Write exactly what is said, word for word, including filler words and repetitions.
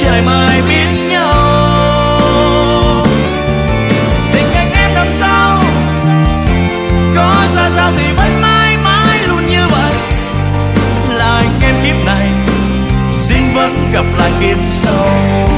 trời mai biết nhau. Tình anh em năm sau có ra sao thì vẫn mãi mãi luôn như vậy, là anh em kiếp này xin vẫn gặp lại kiếp sau.